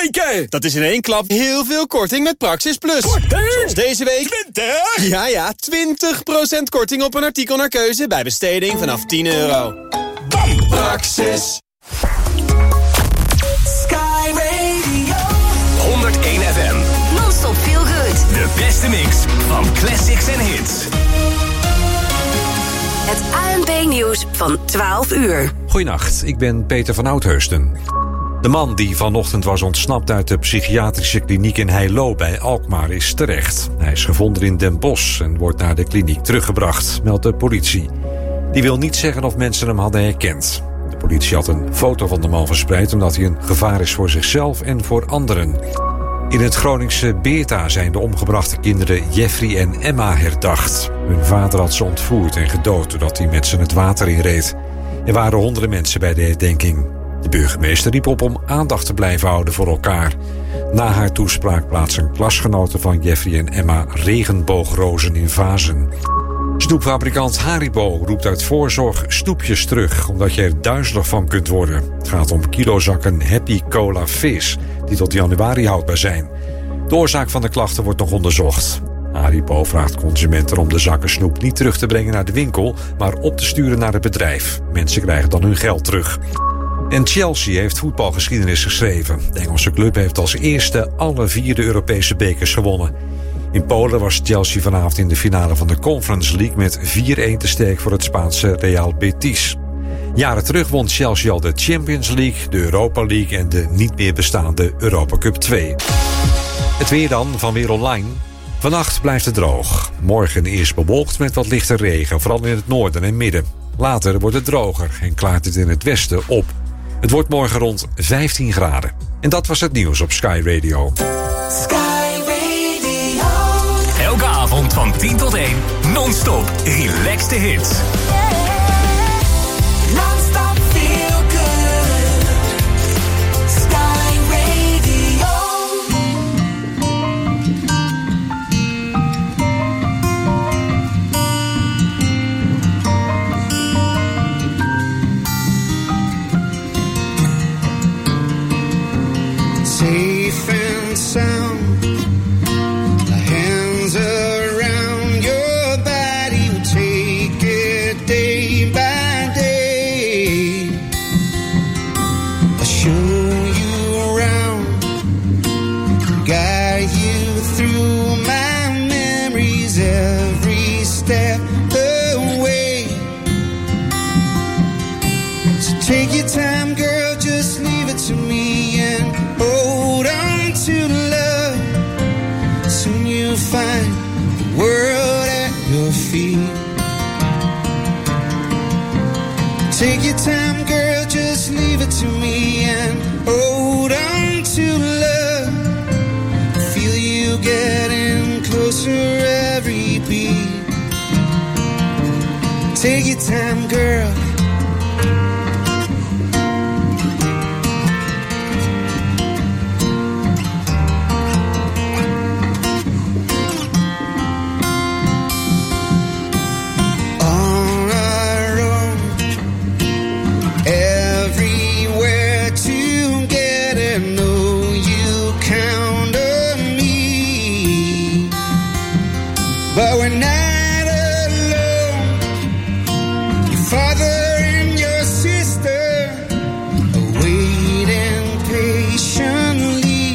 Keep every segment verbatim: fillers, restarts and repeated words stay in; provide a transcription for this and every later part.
weken! Dat is in één klap heel veel korting met Praxis Plus. Korting? Zoals deze week. twintig? Ja, ja, twintig procent korting op een artikel naar keuze bij besteding vanaf tien euro. Bam! Praxis. Sky Radio. honderdéén F M. Non-stop feel good. De beste mix van classics en hits. Het A N P-nieuws van twaalf uur. Goedenacht, ik ben Peter van Oudheusden. De man die vanochtend was ontsnapt uit de psychiatrische kliniek in Heilo bij Alkmaar is terecht. Hij is gevonden in Den Bosch en wordt naar de kliniek teruggebracht, meldt de politie. Die wil niet zeggen of mensen hem hadden herkend. De politie had een foto van de man verspreid omdat hij een gevaar is voor zichzelf en voor anderen. In het Groningse Beerta zijn de omgebrachte kinderen Jeffrey en Emma herdacht. Hun vader had ze ontvoerd en gedood doordat hij met ze het water inreed. Er waren honderden mensen bij de herdenking. De burgemeester riep op om aandacht te blijven houden voor elkaar. Na haar toespraak plaatsen klasgenoten van Jeffrey en Emma regenboogrozen in vazen. Snoepfabrikant Haribo roept uit voorzorg snoepjes terug, omdat je er duizelig van kunt worden. Het gaat om kilozakken Happy Cola Fizz, die tot januari houdbaar zijn. De oorzaak van de klachten wordt nog onderzocht. Haribo vraagt consumenten om de zakken snoep niet terug te brengen naar de winkel, maar op te sturen naar het bedrijf. Mensen krijgen dan hun geld terug. En Chelsea heeft voetbalgeschiedenis geschreven. De Engelse club heeft als eerste alle vier de Europese bekers gewonnen. In Polen was Chelsea vanavond in de finale van de Conference League met vier-een te sterk voor het Spaanse Real Betis. Jaren terug won Chelsea al de Champions League, de Europa League en de niet meer bestaande Europa Cup twee. Het weer dan van Weer Online. Vannacht blijft het droog. Morgen eerst bewolkt met wat lichte regen, vooral in het noorden en midden. Later wordt het droger en klaart het in het westen op. Het wordt morgen rond vijftien graden. En dat was het nieuws op Sky Radio. Sky Radio. Elke avond van tien tot één. Non-stop. Relaxte hits. Non-stop feel good. Sky Radio. Safe and sound, the hands around your body will take it day by day. I'll show you around, guide you through my memories every step the way. So take your time, girl, just leave it to me and hold on to love. Soon you'll find the world at your feet. Take your time, girl, just leave it to me and hold on to love. Feel you getting closer every beat. Take your time, girl. But we're not alone. Your father and your sister are waiting patiently.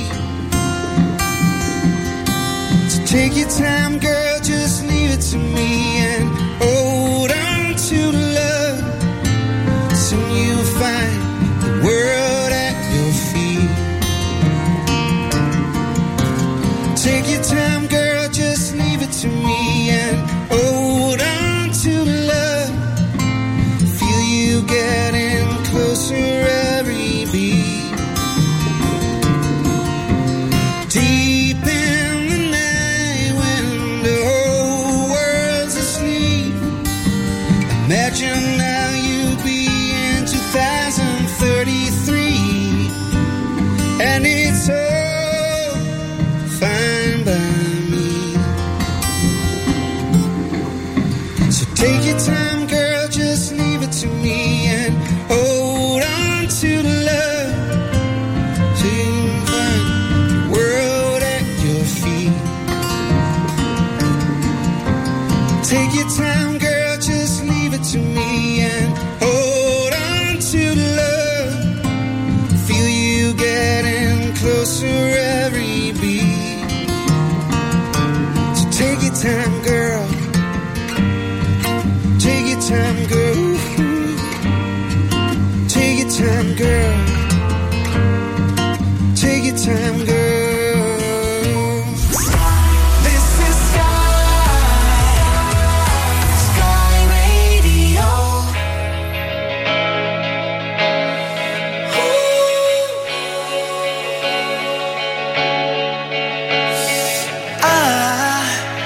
So take your time, girl, just leave it to me and hold on to love. Soon you'll find the world at your feet. Take your time, girl, just leave it to me and hold on to love. Feel you getting closer every beat. Deep in the night when the whole world's asleep, imagine now you'll be in two thousand thirty-three, and it's all fine by me. So take your time, girl, just leave it to me and hold on to love. So you can find your time, girl, just leave it to me and hold on to the love. Feel you getting closer every beat. So take your time, girl. Take your time, girl. Take your time, girl. Take your time, girl. This is Sky, Sky Radio. I,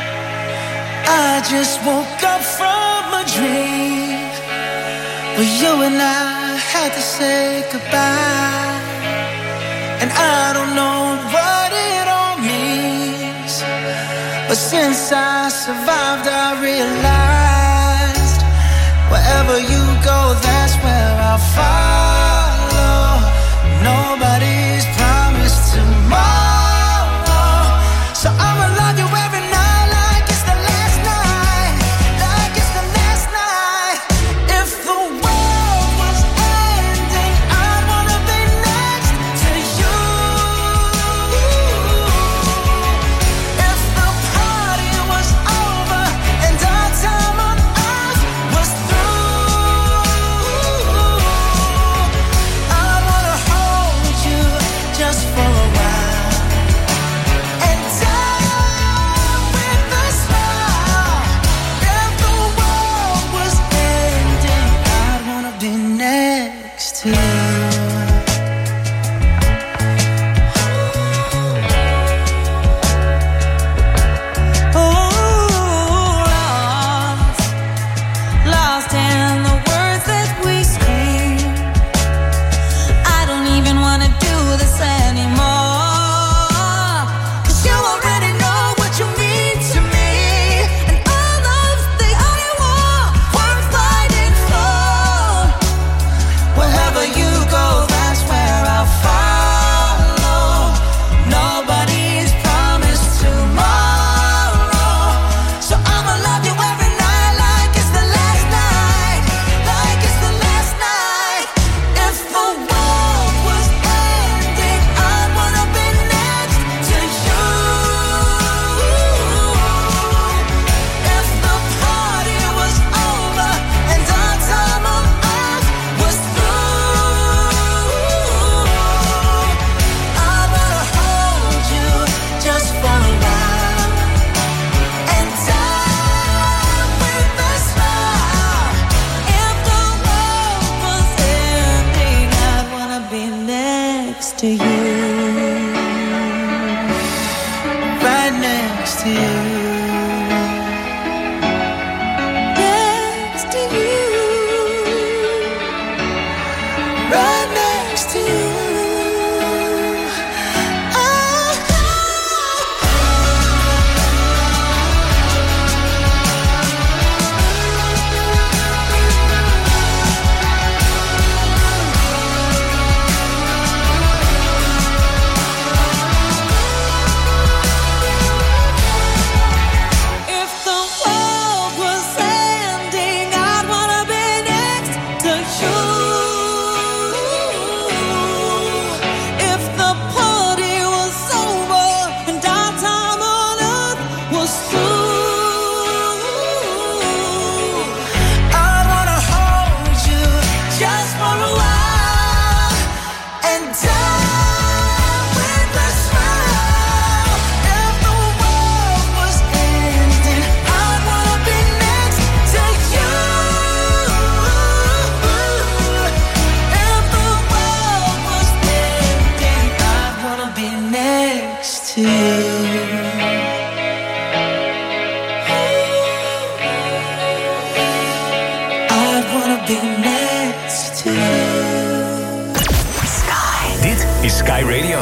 I just woke up from a dream where you and I had to say goodbye. And I don't know what it all means, but since I survived I realized wherever you go, that's where I'll follow. Nobody's promised tomorrow, so I'ma love you every night like it's the last night, like it's the last night. If the world was ending, I'd wanna be next to you. If the party was over and our time on earth was through, I'd wanna hold you just for a while and die with a smile. If the world was ending, I'd wanna be next to you. Ooh, lost, lost in the words that we scream. I don't even wanna do this anymore, 'cause you already know what you mean to me, and all love's the only war worth fighting for. Wherever you go, that's where I'll follow. Nobody's promised tomorrow, so I'ma love you every night like it's the last night, like it's the last night. If the world was ending, I'd wanna be next to you. If the party was over and our time on earth was through, I'd wanna hold you just for a while and die with a smile. If the world was ending, I'd wanna be next to you, right next to you, next to you, right next to you. If the world was ending, I'd wanna be next to you. If the party was over and our time on earth was through, I'd wanna hold you just for a while and die with a smile. If the world was ending, I'd wanna be next to you. If the world was ending, I'd wanna be next to you. I'd wanna be next to you. Dit is Sky Radio.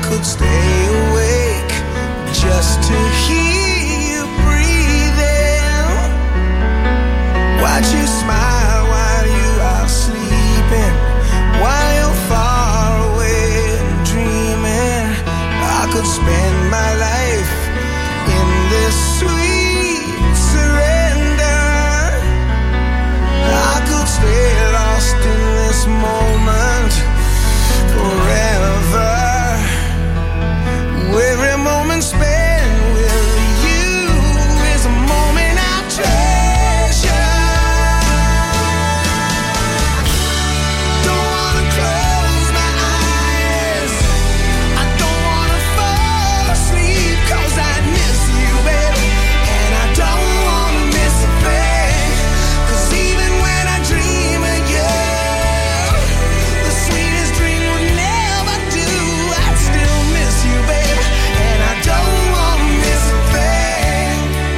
could stay awake just to hear you breathing. Watch you smile while you are sleeping, while you're far away and dreaming. I could spend my life in this sweet surrender. I could stay lost in this moment forever. Every moment spent with you is a moment I treasure. Don't wanna close my eyes, I don't wanna fall asleep, 'cause I miss you, baby, and I don't wanna miss a thing. 'Cause even when I dream of you, the sweetest dream would never do. I'd still miss you, baby, and I don't wanna miss a thing.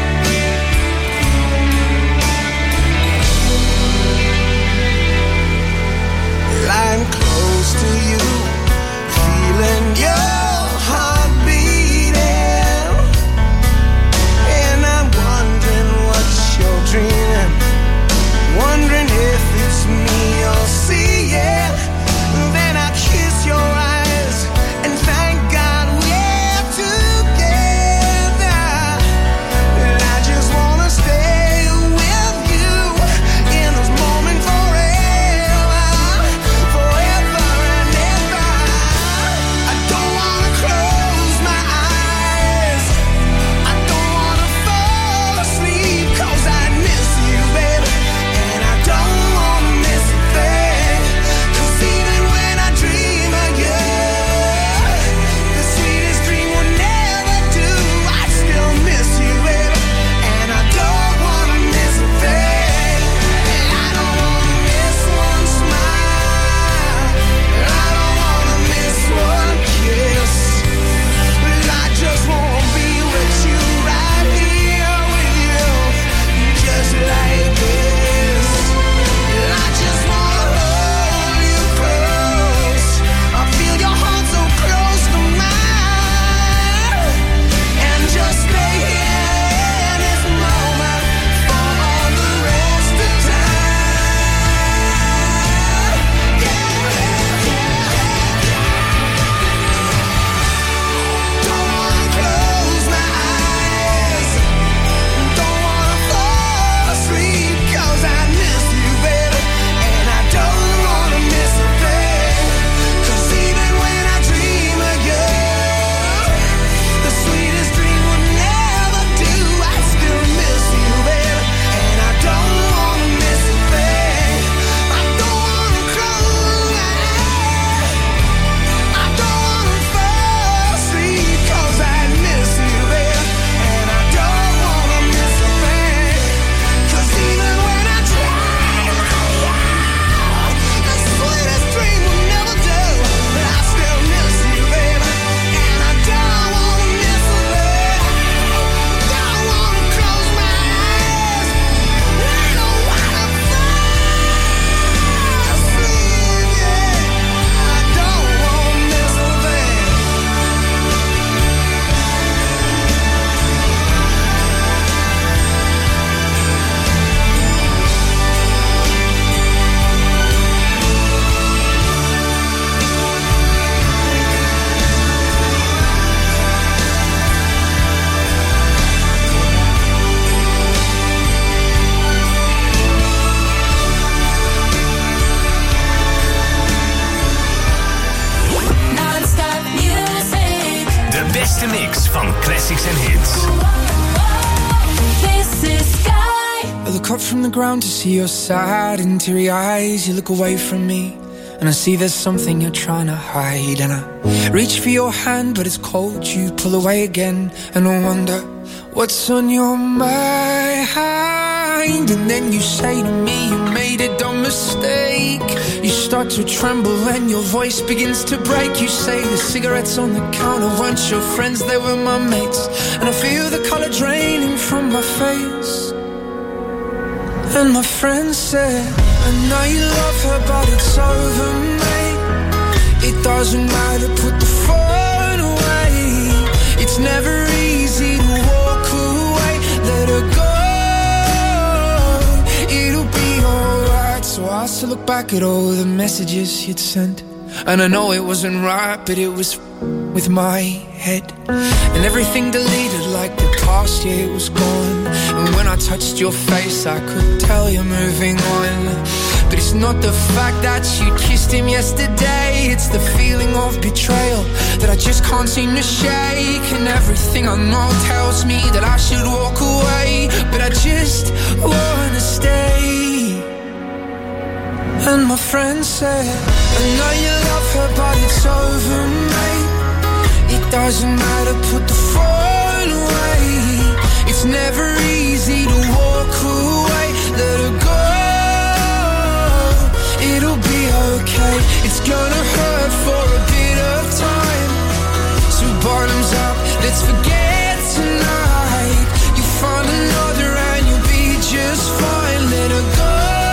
Lying close to you, feeling your heart beating, and I'm wondering what you're dreaming, wondering if it's me you're seeing. Then I kiss your eyes and thank God we're together. And I just wanna stay with you in this moment forever, forever and ever. I don't wanna close my eyes, I don't wanna fall asleep, 'cause I miss you, baby, and I don't wanna miss a thing. 'Cause even when I dream of you, the sweetest dream would never do. I'd still miss you, baby, and I don't wanna miss a thing. And I don't wanna miss one smile, I don't wanna miss one kiss. But I just wanna be with you, right here with you, just like this. And I just wanna hold you close, I feel your heart so close to mine, and just stay here in this moment for all the rest of time. Don't wanna close my eyes, don't wanna fall asleep, 'cause I miss you, baby, and I don't wanna miss a thing. 'Cause even when I dream of you, the sweetest dream would never do. I still miss you, baby, and I don't wanna miss a thing. I don't wanna close my eyes, I don't wanna fall asleep, 'cause I miss you, baby, and I don't wanna miss a thing. 'Cause even when I dream of you, the sweetest dream will never do. But I still miss you, baby, and I don't wanna miss a thing. Don't wanna close my eyes, I don't wanna fall asleep, yeah. I don't wanna miss a thing. Non-stop music. De beste mix van classics en hits. This is Sky. I look up from the ground to see your sad and teary eyes. You look away from me, and I see there's something you're trying to hide. And I reach for your hand, but it's cold. You pull away again, and I wonder what's on your mind. And then you say to me, you made a dumb mistake. You start to tremble and your voice begins to break. You say the cigarettes on the counter weren't your friends, they were my mates. And I feel the color draining from my face. And my friend said, I know you love her, but it's over, mate. It doesn't matter, put the phone back at all the messages you'd sent, and I know it wasn't right, but it was with my head. And everything deleted like the past year was gone. And when I touched your face, I could tell you're moving on. But it's not the fact that you kissed him yesterday, it's the feeling of betrayal that I just can't seem to shake. And everything I know tells me that I should walk away, but I just wanna stay. And my friend said, I know you love her, but it's over, mate. It doesn't matter, put the phone away. It's never easy to walk away. Let her go, it'll be okay. It's gonna hurt for a bit of time. So bottoms up, let's forget tonight. You find another and you'll be just fine. Let her go.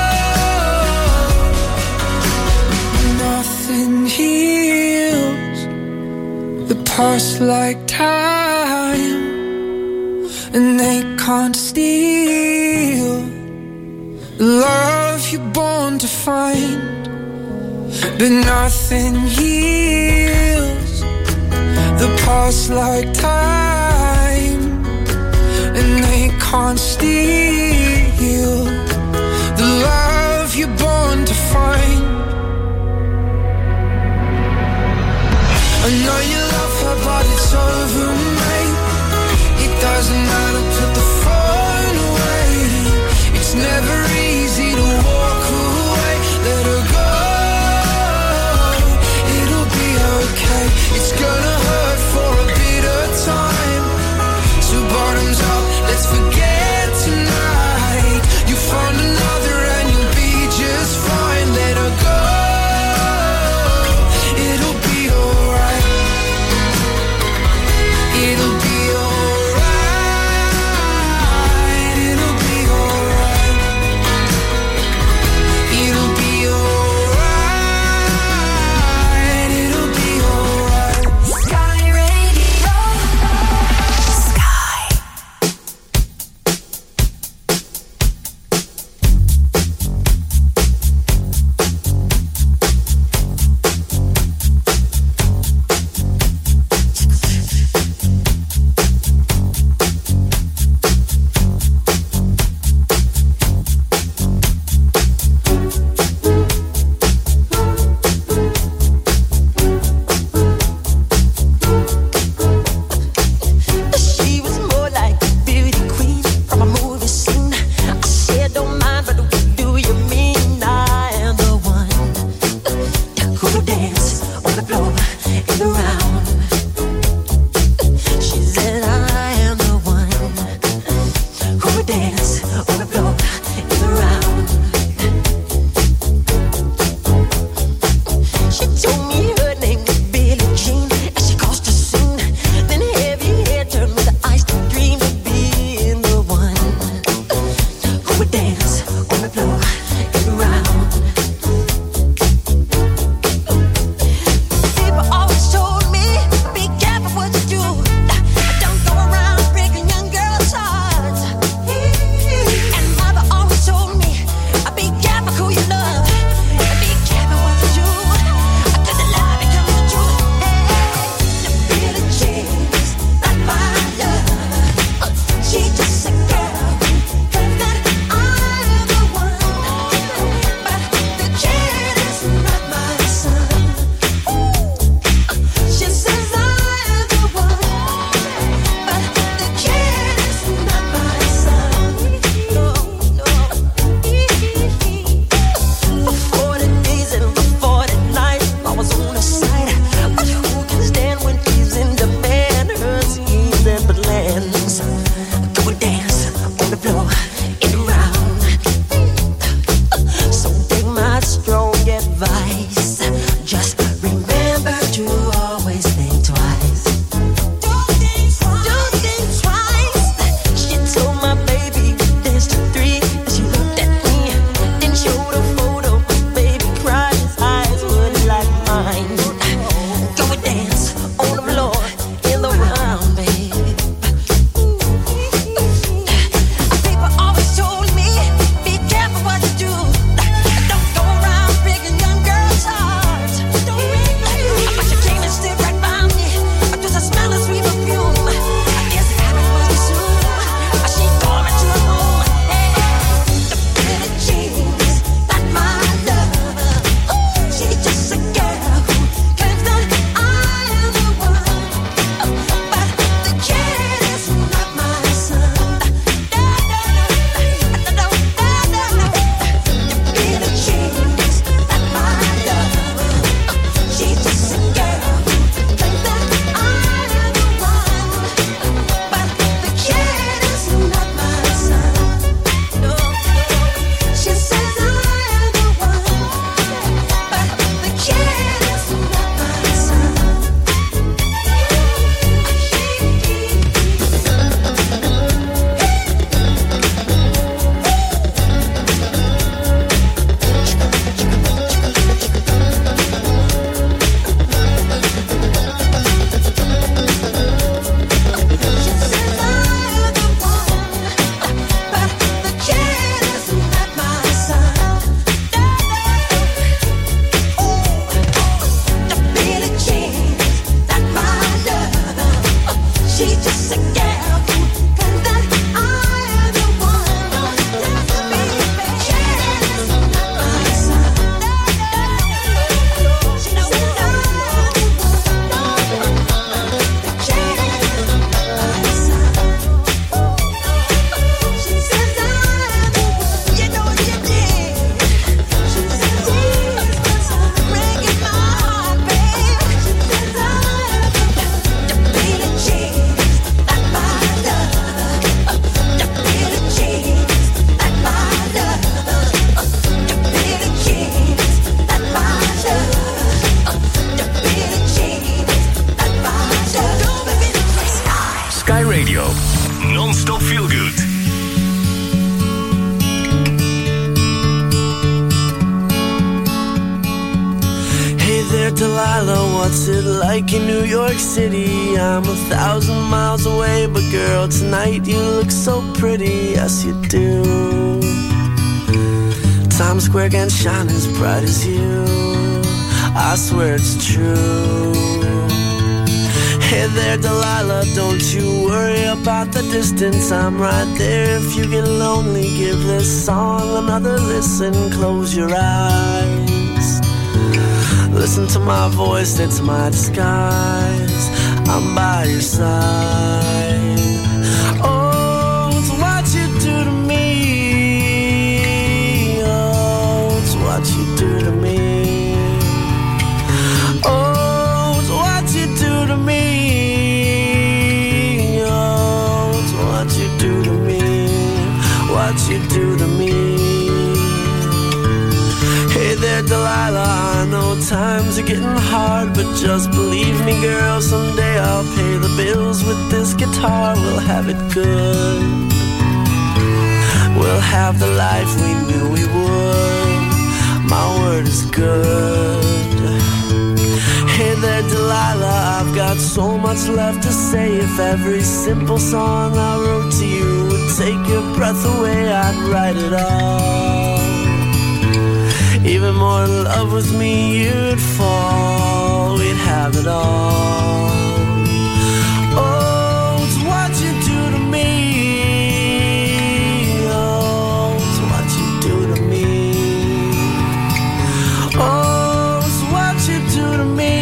Nothing heals the past like time, and they can't steal the love you're born to find. But nothing heals the past like time, and they can't steal the love you're born to find. I know you love her, but it's over, mate. It doesn't matter, put the phone away. It's never easy to walk away. Let her go, it'll be okay. It's gonna hurt for a bit of time. So bottoms up, let's forget tonight. You find another and you'll be just fine. Let her go. Sky Radio. Non-stop feel good. Hey there, Delilah, what's it like in New York City? I'm a thousand miles away, but girl, tonight you look so pretty, yes you do. Times Square can't shine as bright as you, I swear it's true. Hey there, Delilah, don't you worry about the distance, I'm right there. If you get lonely, give this song another listen, close your eyes. Listen to my voice, it's my disguise, I'm by your side. Oh, it's what you do to me, oh, it's what you do to me. Oh, it's what you do to me, oh, it's what you do to me, what you do to me. Hey there, Delilah, I know times are getting hard, but just believe me, girl, someday I'll pay the bills with this guitar. We'll have it good, we'll have the life we knew we would, my word is good. Hey there, Delilah, I've got so much left to say. If every simple song I wrote to you would take your breath away, I'd write it all. Even more in love with me, you'd fall, we'd have it all. Oh, it's what you do to me, oh, it's what you do to me. Oh, it's what you do to me,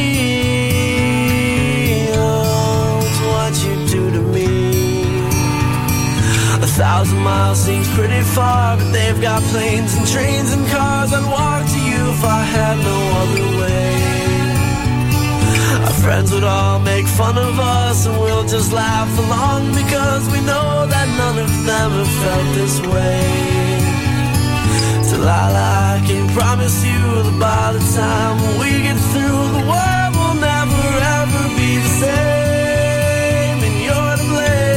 oh, it's what you do to me. A thousand miles seems pretty far, but they've got planes and trains and cars. I'd walk to you if I had no other way. Our friends would all make fun of us, and we'll just laugh along, because we know that none of them have felt this way. Delilah, I can promise you that by the time we get through, the world will never ever be the same, and you're to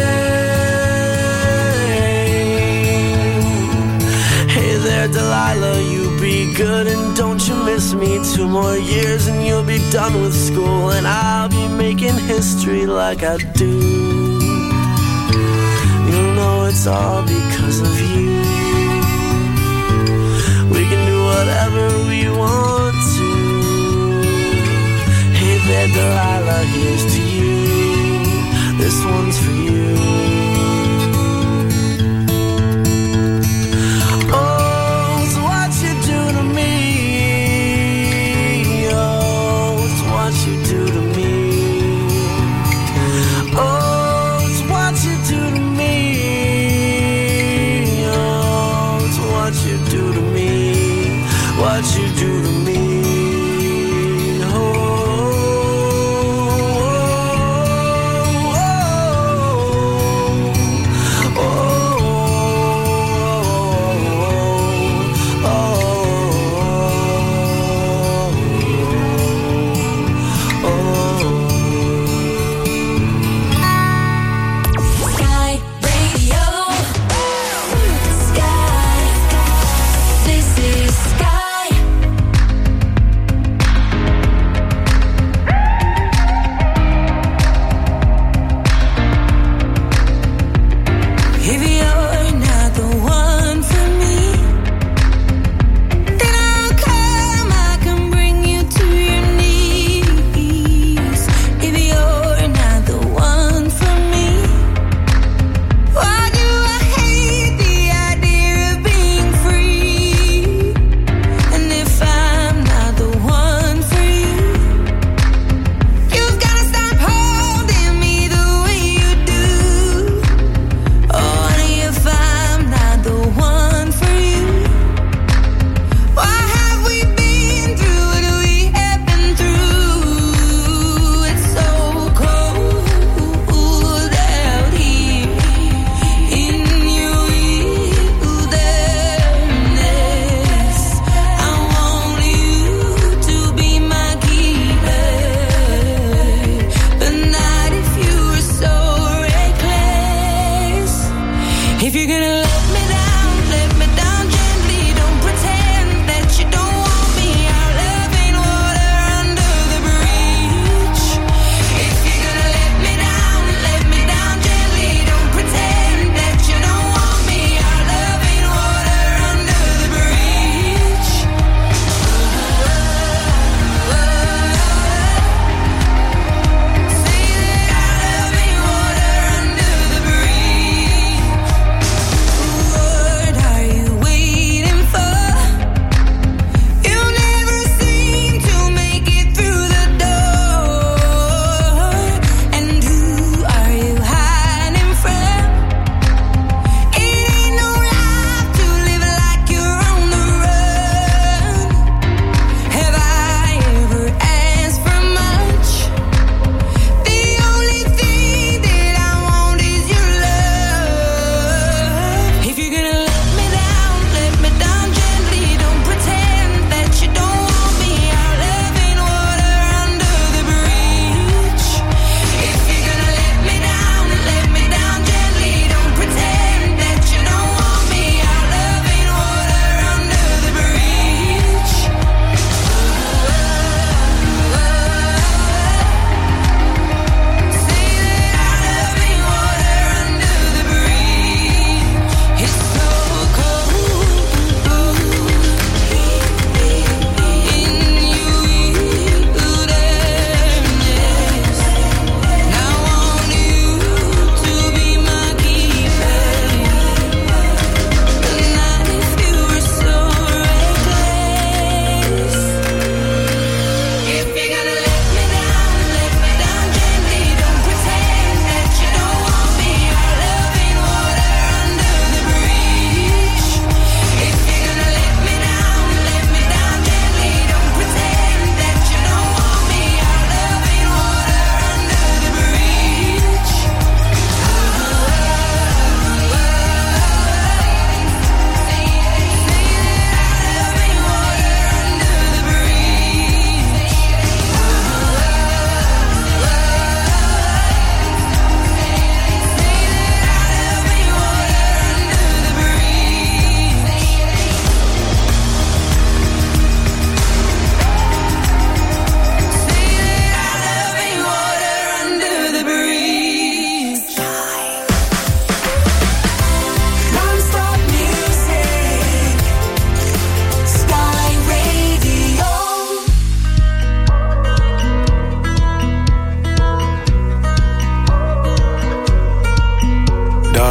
blame. Hey there, Delilah, you be good and don't you miss me. Two more years and you'll be done with school, and I'll be making history like I do. You'll know it's all because of you. We can do whatever we want to. Hey there, Delilah, here's to you. This one's for you. Oh, it's what you do to me, oh, it's what you do to me. Oh, it's what you do to me, oh, it's what you do to me, what you do to me. Oh, oh, oh, oh.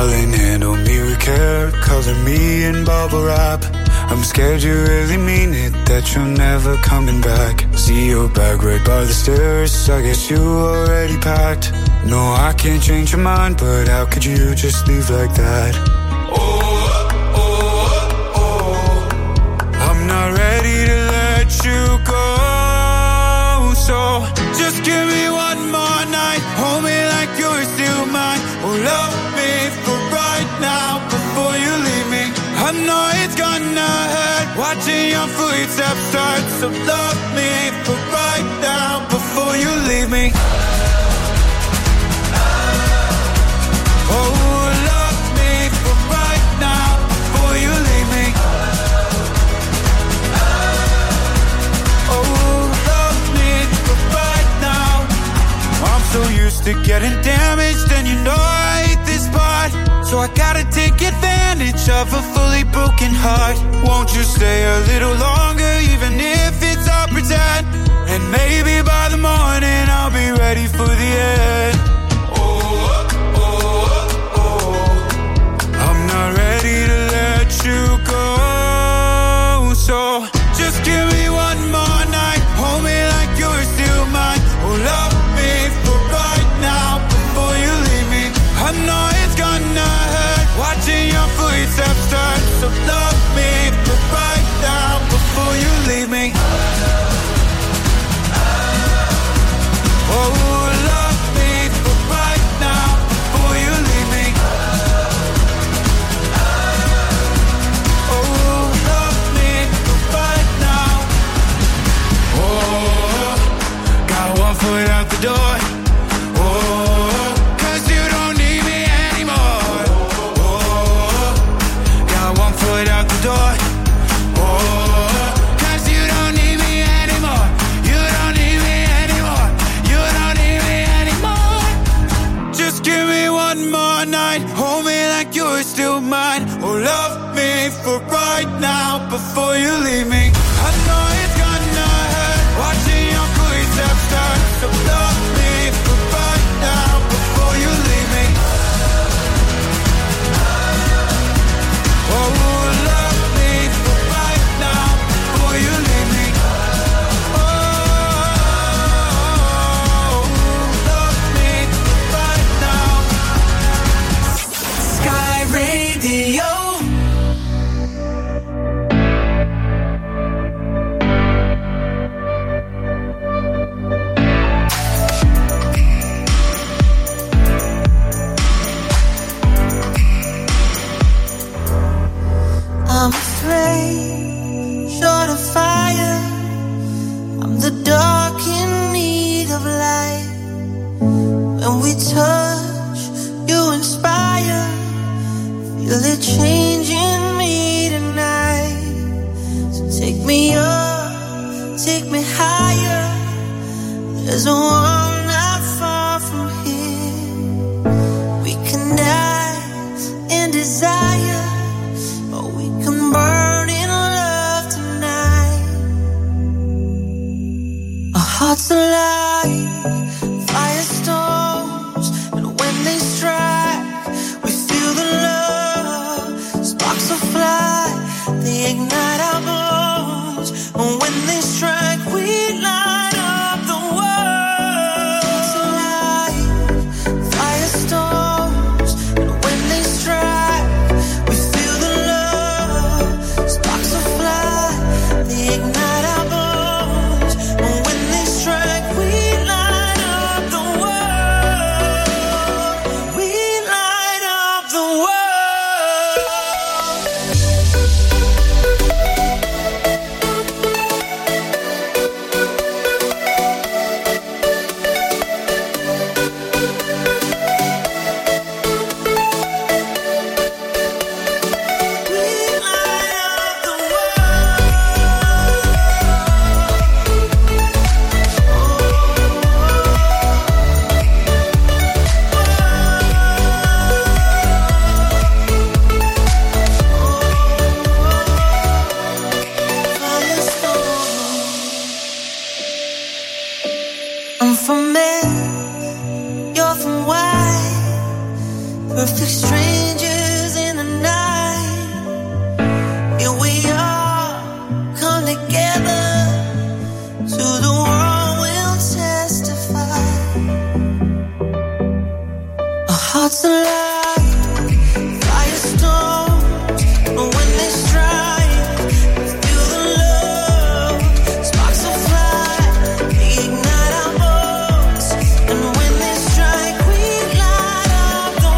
Darling, handle me with care, color me in bubble wrap. I'm scared you really mean it, that you're never coming back. See your bag right by the stairs, I guess you already packed. No, I can't change your mind, but how could you just leave like that? Oh, oh, oh, oh. I'm not ready to let you go. So just give me one more night, hold me like you're still mine. Oh, love me for right now before you leave me. I know it's gonna hurt watching your footsteps start. So love me for right now before you leave me. Oh, love me for right now before you leave me. Oh, love me for right now. I'm so used to getting damaged, and you know I hate this part. So I gotta take advantage of a fully broken heart. Won't you stay a little longer, even if it's all pretend? And maybe by the morning I'll be ready for the end. Oh, oh, oh, oh. I'm not ready to let you go. So just give me one more night, hold me like you're still mine. Oh, love me for right now before you leave me. I know it's gonna hurt watching your footsteps start. So love me for right now before you leave me. Oh, love me for right now before you leave me. Oh, love me for right now. Oh, got one foot out the door. Oh, 'cause you don't need me anymore. Oh, got one foot out the door. Oh, 'cause you don't need me anymore. You don't need me anymore. You don't need me anymore. Just give me one more night, hold me like you're still mine. Oh, love me for right now before you leave me. I know it's gonna hurt watching your footsteps start. So love me for right now before you leave me. Oh, love me for right now before you leave me. Oh, love me for right now. Sky Radio. I'm afraid, short of fire. I'm the dark in need of light. When we touch, you inspire. Feel it changing me tonight. So take me up, take me higher. There's a world not far from here. We can die in desire, or we can burn in love tonight. Our hearts alive, firestorms, and when they strike, we feel the love. Sparks will fly, they ignite our bones, and when they strike, we light up the world. Hearts alive, firestorms, and when they strike, we feel the love. Sparks will fly, they ignite our bones, and when they strike, we light up the world. We light up the world. I'm from Mars, you're from Y, perfect stranger. hearts alive, firestorms, and when they strike, we feel the love, sparks will fly, they ignite our bones, and when they strike, we light up the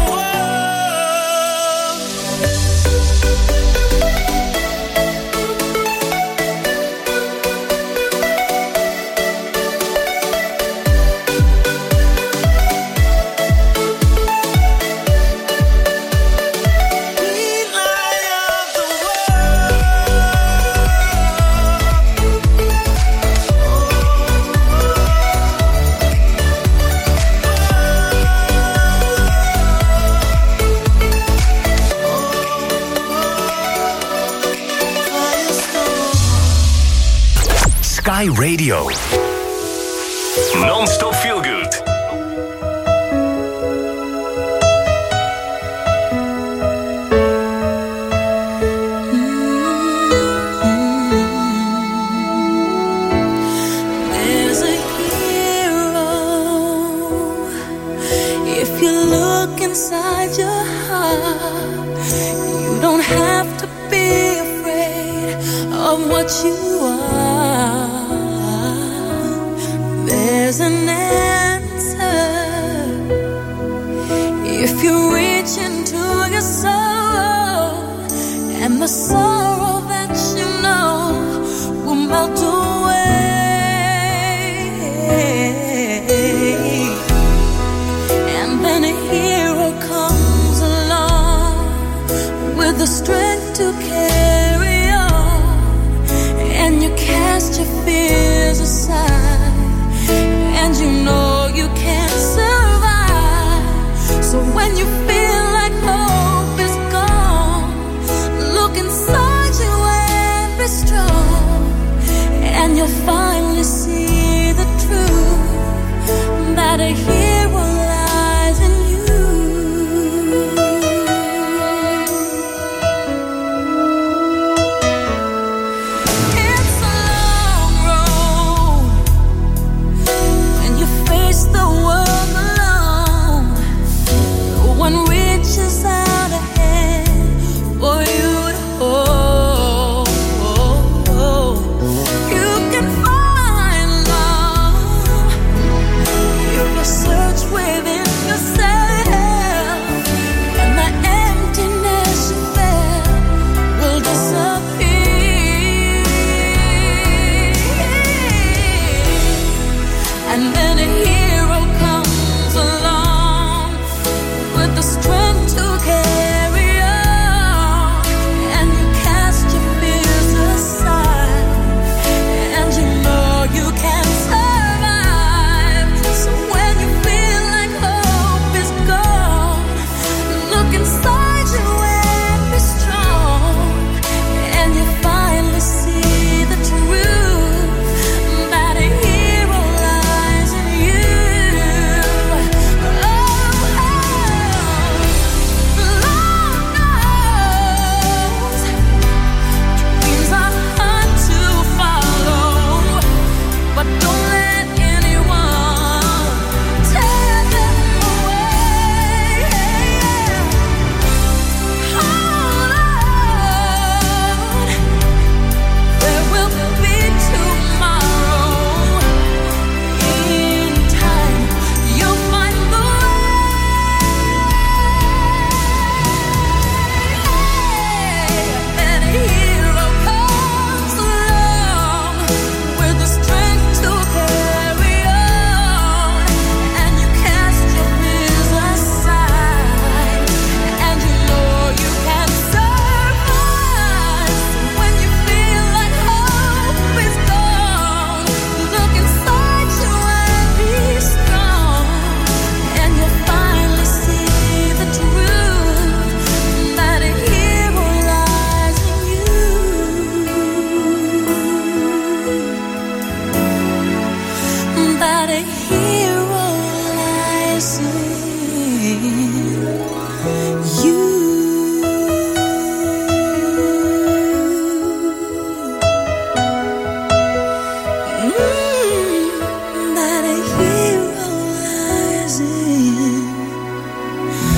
Sky Radio. Non-stop feel good. There's a hero. If you look inside your heart, you don't have to be afraid of what you are. There's an answer if you reach into your soul, and the sorrow that you know will melt away. And then a hero comes along with the strength to carry on, and you cast your fears aside, and you know you can't survive. So when you feel like hope is gone, look inside you and be strong, and you'll finally see the truth, that a hero lies in you. It's a long road when you face the world alone. No one reaches out a hand for you to hold. You can find love if you search within yourself, and the emptiness you felt will disappear. And then a hero comes along with the strength to carry on, and you cast your fears aside, and you know you can survive. So when you feel like hope is gone, look inside you and be strong, and you finally see the truth, that a hero lies in you. Oh, Lord knows dreams are hard to follow, but don't let anyone tear them away. Hold on, there will be tomorrow. In time, you'll find the way. And a hero comes along with the strength to carry on, and you cast your fears aside, and you know you can survive. When you feel like hope is gone, look inside you and be strong, and you'll finally see the truth, that a hero lies in you. That a hero lies in you. Mm, that a hero lies in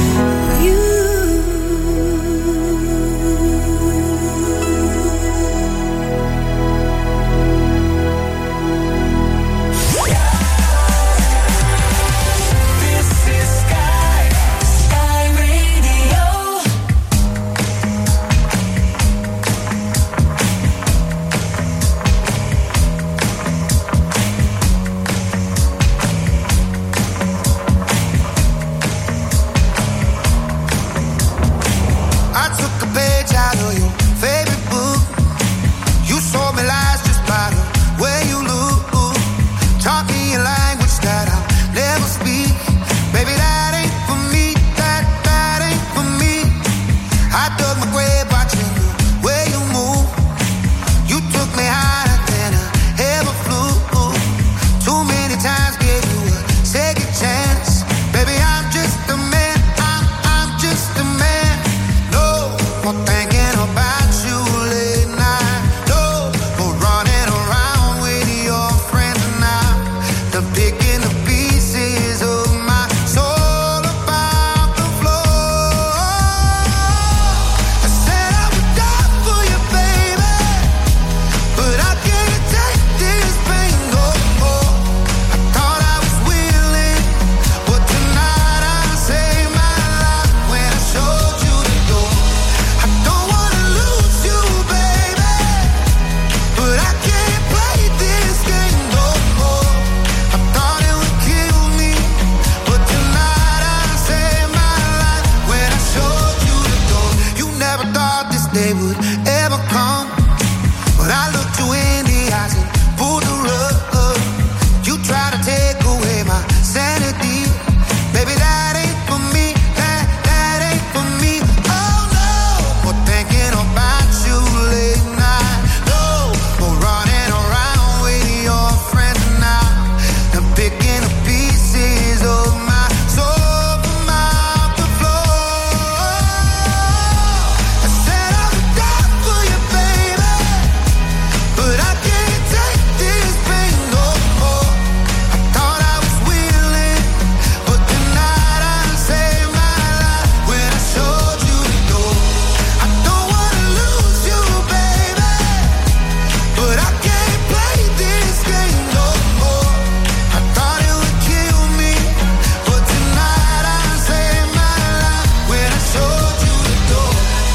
they would ever come. But I looked you in the eyes and pulled the rug. You try to take away my sanity. Baby, that ain't for me, that, that ain't for me. Oh no, more thinking about you late night. No, more running around with your friends now. And picking up pieces of my soul from out the floor. I said I would die for you, baby, but I can't take this pain no more. I thought I was willing, but tonight I saved my life when I showed you the door. I don't wanna lose you, baby, but I can't play this game no more. I thought it would kill me, but tonight I saved my life when I showed you the door.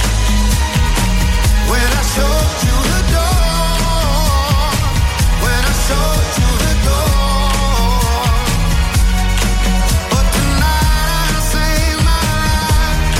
When I showed you the door. When I showed you the door. But tonight I saved my life.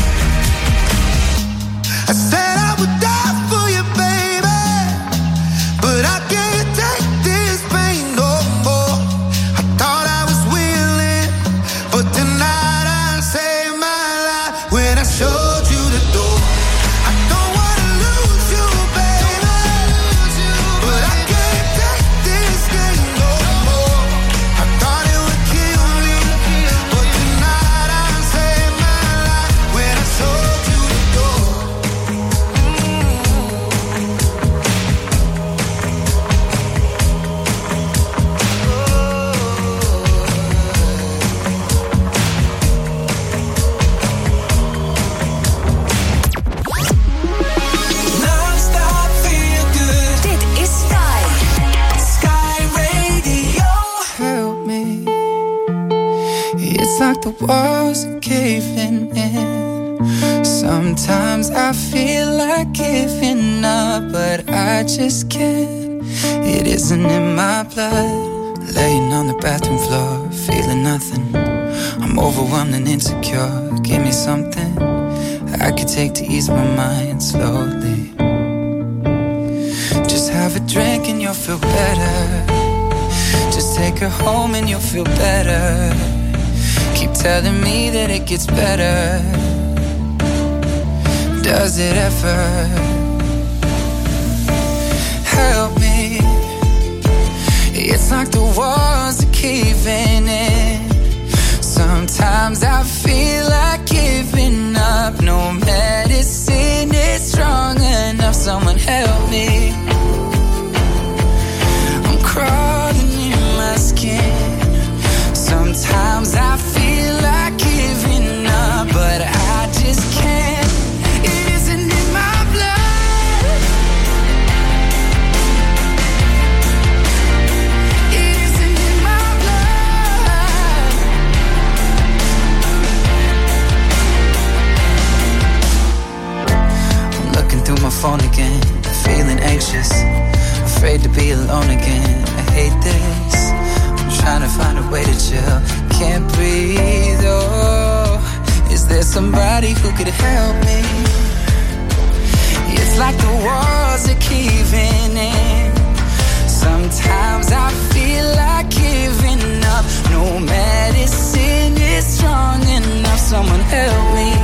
I said I would die for you, baby, but I can't take this pain no more. I thought I was willing, but tonight I saved my life when I showed you the door. I don't wanna lose you, baby, but I can't take this game no more. I thought it would kill me, but tonight I saved my life when I showed you the door. Non-stop feel good. Dit is Sky. Sky Radio. Help me. It's like the walls are caving in. Sometimes I feel like giving up, but I just can't. It isn't in my blood. Laying on the bathroom floor, feeling nothing. I'm overwhelmed and insecure. Give me something I could take to ease my mind slowly. Just have a drink and you'll feel better. Just take her home and you'll feel better. Keep telling me that it gets better. Does it ever? Help me. It's like the walls are caving in. Sometimes I feel like giving up. No medicine is strong enough. Someone help me. I'm crawling in my skin. Sometimes I feel like giving up, but I just can't. It isn't in my blood. It isn't in my blood. I'm looking through my phone again, feeling anxious, afraid to be alone again. I hate this. I'm trying to find a way to chill. Can't breathe, oh. Is there somebody who could help me? It's like the walls are caving in. Sometimes I feel like giving up. No medicine is strong enough. Someone help me.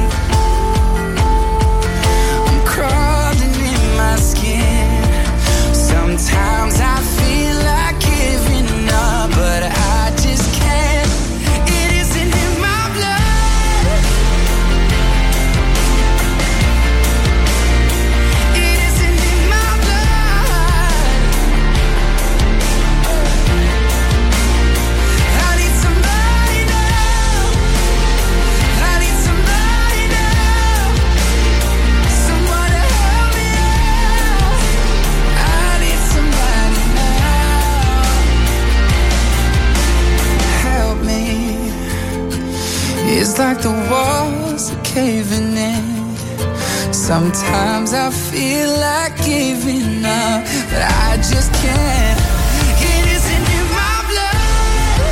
I'm crawling in my skin. Sometimes I feel like giving up, but I just can't. It isn't in my blood. It isn't in my blood. I need somebody now. I need somebody now. Someone to help me out. I need somebody now. Help me. It's like the walls are caving in. Sometimes I feel like giving up, but I just can't. It isn't in my blood.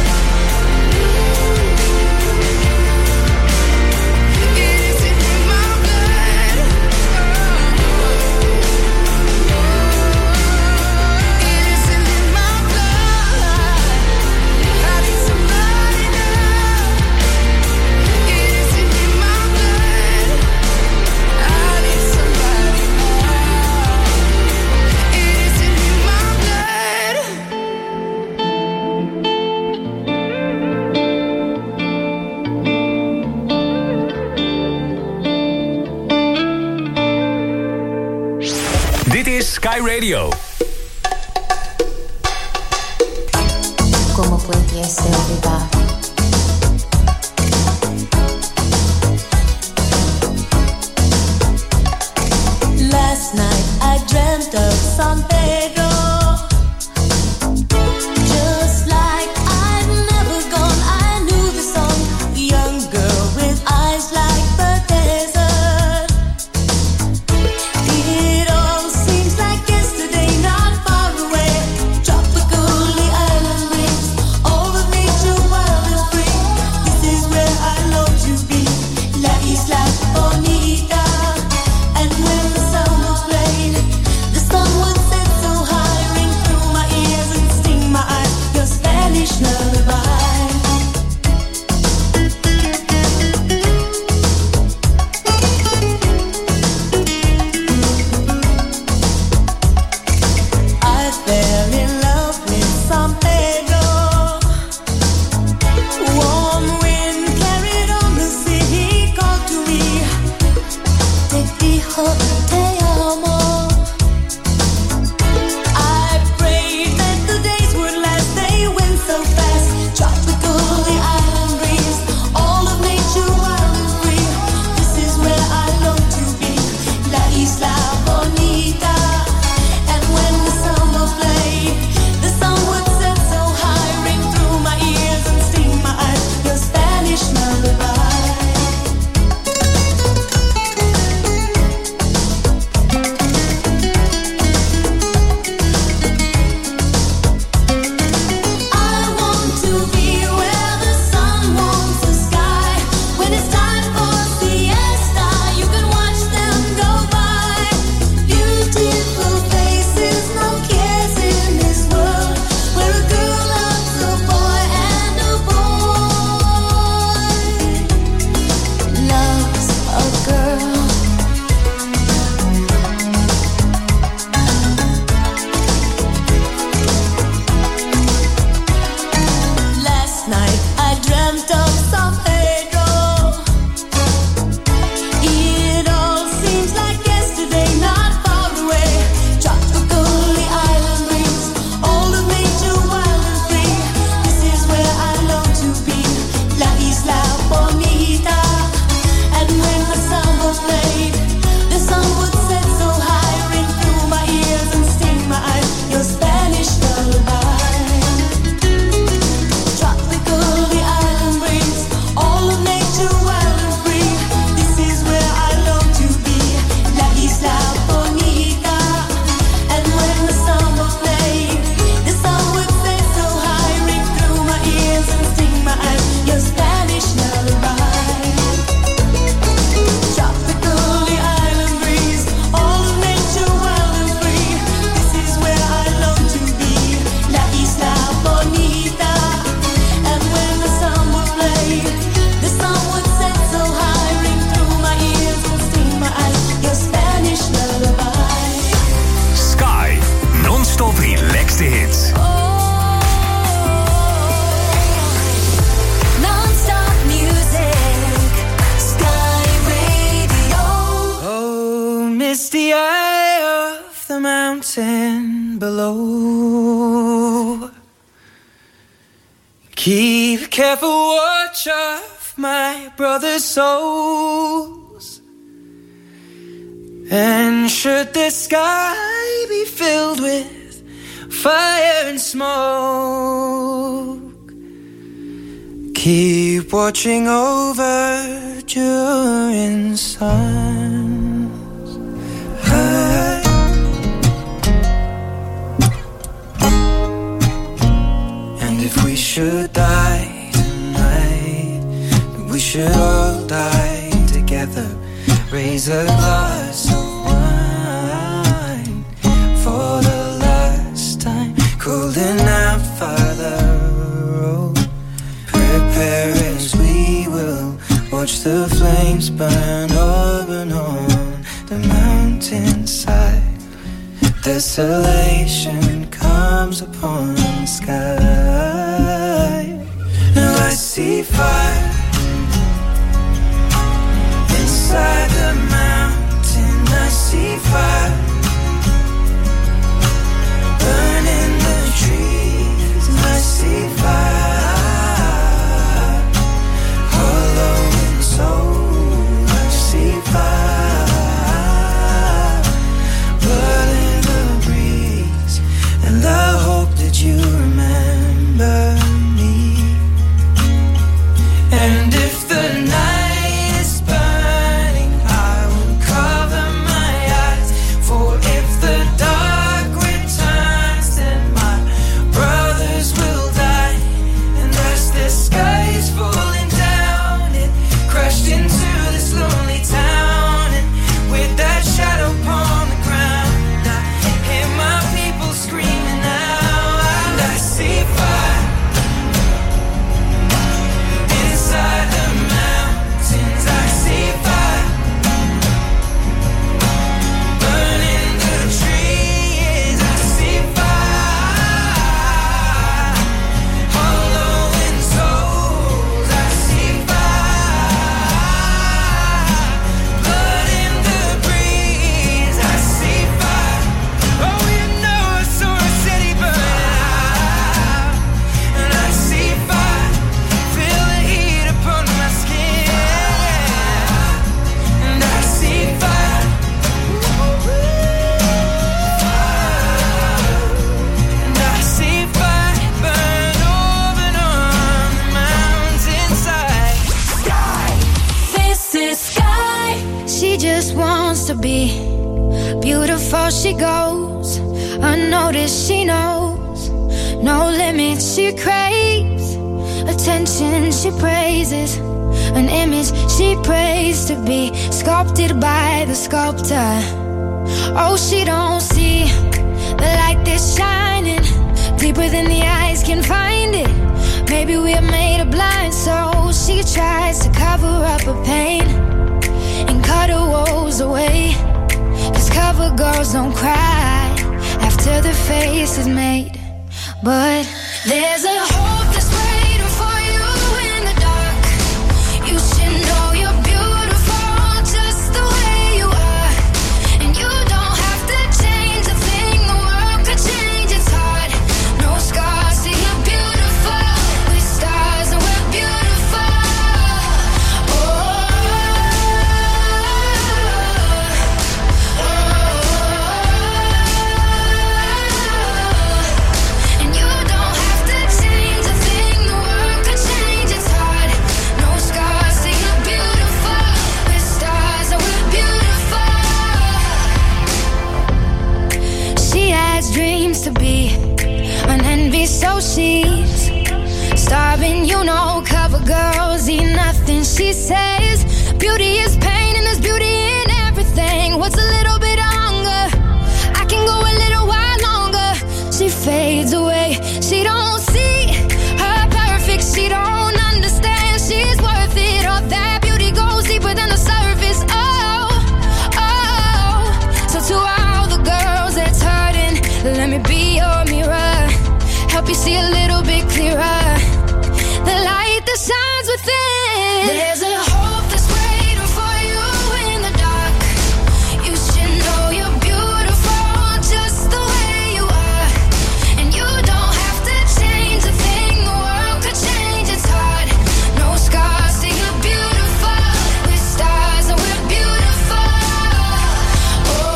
It isn't in my blood. Sky Radio. ¿Cómo pudiese olvidar? Last night I dreamt of San Pedro. Just like I'd never gone, I knew the song. A young girl with eyes like the desert. It all seems like yesterday, not far away. Tropical, the island breeze, all of nature wild and free. This is where I long to be, La Isla Bonita. And when the sun was played, the sun would set so high, ring through my ears and sting my eyes, your Spanish lullaby. I fell in love with San Pedro. Warm wind carried on the sea, he called to me. Te dijo te amo. I prayed that the days would last, they went so fast. Tropical, the island breeze, all of nature wild and free. This is where I long to be, La Isla Bonita. And when the summer played, the sun would set so high, ring through my ears and sting my eyes, your Spanish lullaby. I want to be where the sun warms the sky. When it's time for siesta, you can watch them go by. Beautiful faces, no cares in this world, where a girl loves a boy and a boy loves a girl. Last night I dreamt of San Pedro. It all seems like yesterday, not far away. Tropical, the island breeze, all of nature wild and free. This is where I long to be, La Isla Bonita. And when the summer played, the sun would set so high, ring through my ears and sting my eyes, your Spanish lullaby. Tropical, the island breeze, all of nature wild and free. This is where I long to be, La Isla Bonita. And when the summer played, the sun would set so high, ring through my ears and sting my eyes, your Spanish lullaby. Tropical, the island breeze, all of nature wild and free. This is where I long to be, La Isla Bonita. And when the summer played, the sun would set so high, ring through my ears and sting my eyes, your Spanish lullaby. Sky. Non-stop relaxed hits. Non-stop music, Sky Radio. Oh, misty eye of the mountain below. Keep careful watch of my brother's souls. And should the sky be filled with fire and smoke, keep watching over during suns. I- And if we should die tonight, we should all die together. Raise a glass of wine for the last time. Cooling out Father Road. Prepare as we will watch the flames burn over on the mountainside. Desolation comes upon the sky. Now I see fire inside the mountain. I see fire to be. Beautiful she goes, unnoticed she knows. No limits she craves, attention she praises. An image she prays to be sculpted by the sculptor. Oh, she don't see the light that's shining deeper than the eyes can find it. Maybe we're made of blind souls. She tries to cover up her pain and cut her woes away. Cause cover girls don't cry after the face is made. But there's a hope that's waiting for you in the dark. You should know you're beautiful just the way you are. And you don't have to change a thing, the world could change its heart. No scars, see you're beautiful. With stars and we're beautiful. Oh, oh, oh. And you don't have to change a thing, the world could change its heart. No scars, see you're beautiful. With stars and we're beautiful. She has dreams to be an envy, so she's starving, you know. Cover girls eat nothing, she says. Beauty is pain and there's beauty in everything. What's a little bit of hunger? I can go a little while longer. She fades away, she don't see her perfect. She don't understand she's worth it. All that beauty goes deeper than the surface. Oh, oh. So to all the girls that's hurting, let me be your mirror, help you see a little bit clearer. The light that shines within. There's a hope that's waiting for you in the dark. You should know you're beautiful just the way you are. And you don't have to change a thing, the world could change its heart. No scars, see you're beautiful. With stars and we're beautiful. Oh, oh,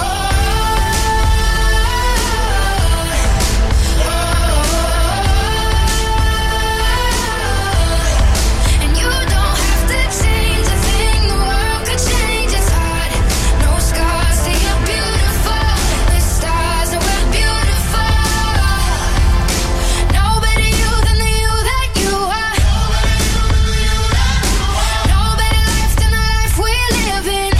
oh. And you don't have to change a thing, the world could change its heart. No scars, see you're beautiful. With stars and we're beautiful. No better you than the you that you are. No better life than the life we're living.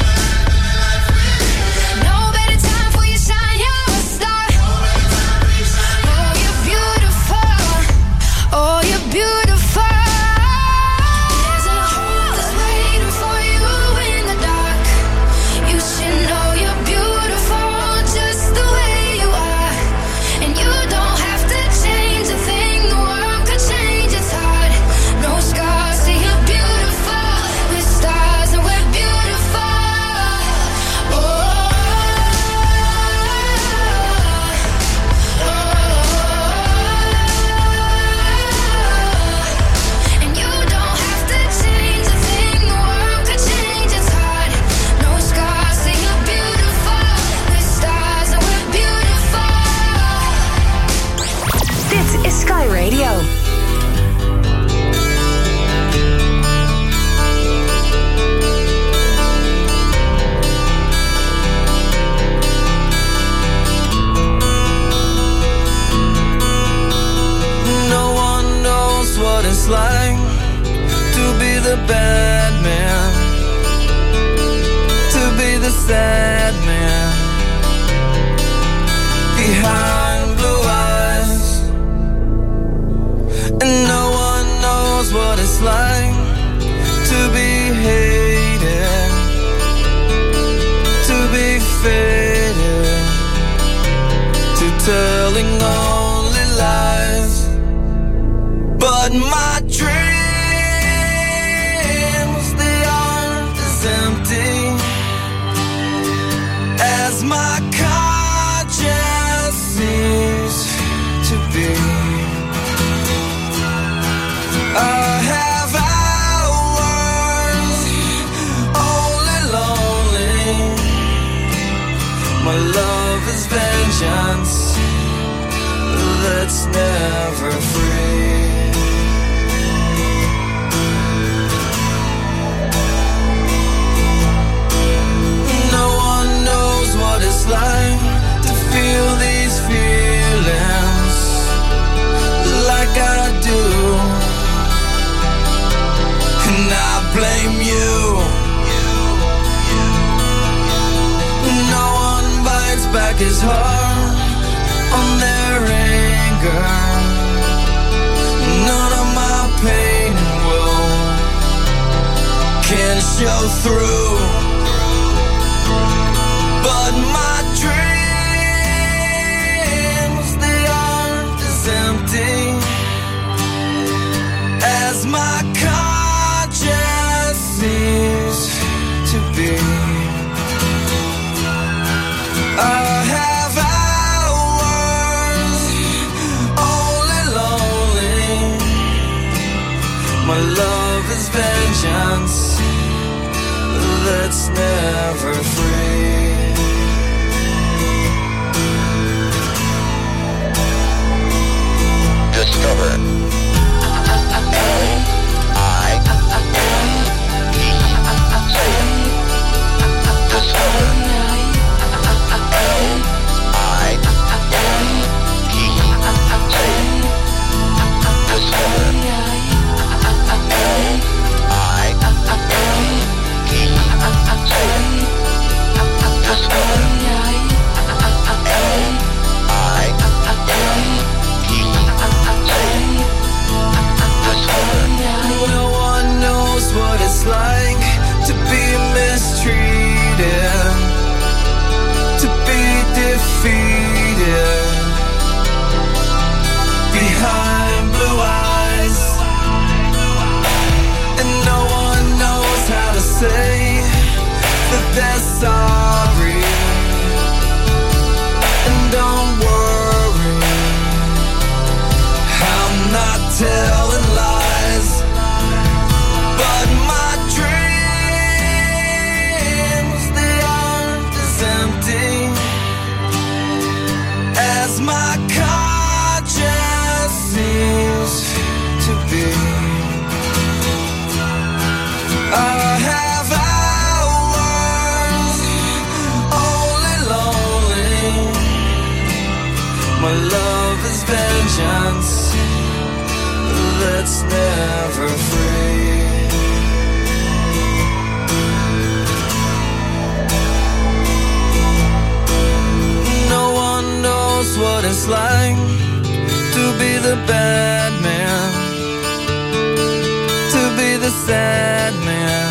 No better time for you shine, you're a star. Oh, you're beautiful. Oh, you're beautiful. There's a hope that's waiting for you in the dark. You should know you're beautiful just the way you are. And you don't have to change a thing, the world could change its heart. No scars, see you're beautiful. With stars and we're beautiful. Oh, oh, oh. And you don't have to change a thing, the world could change its heart. No scars, see you're beautiful. With stars and we're beautiful. Dit is Sky Radio. No one knows what it's like to be the bad man, to be the sad man behind blue eyes. And no one knows what it's like to be hated, to be faded, to telling only lies. But my dreams, they aren't as empty as my conscience seems to be. I have hours only lonely. My love is vengeance that's never free. No like his heart on their anger. None of my pain and woe can show through, but my dreams, they aren't as empty as my conscience seems to be. I have hours only lonely. My love is vengeance that's never free. Discover. No one knows what it's like to be mistreated, to be defeated behind blue eyes, and no one knows how to say that they're sorry. And don't worry, I'm not telling lies, but my dreams, they aren't as empty as my conscience seems to be. I have hours only lonely. My love is vengeance that's never free. No one knows what it's like to be the bad man, to be the sad man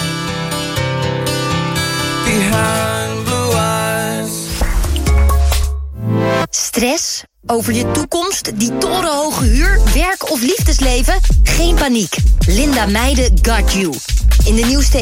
behind blue eyes. Stress over je toekomst, die torenhoge huur, werk of liefdesleven? Geen paniek. Linda Meijden got you. In de nieuwste